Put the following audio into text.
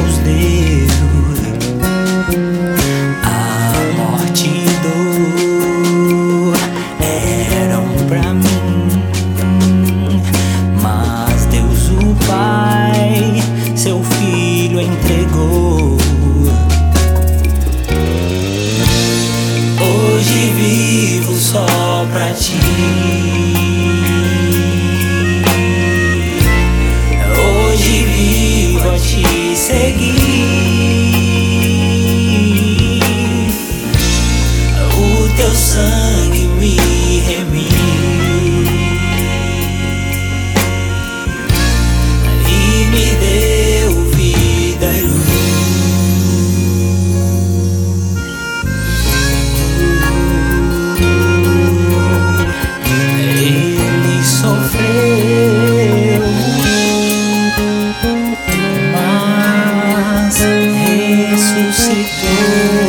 seus dedos. A morte e dor eram pra mim, mas Deus o Pai seu Filho entregou. Hoje vivo só pra ti. Hoje vivo a te seguir. O teu sangue me remiu e me deu vida e luz. Ele sofreu, mas ressuscitou.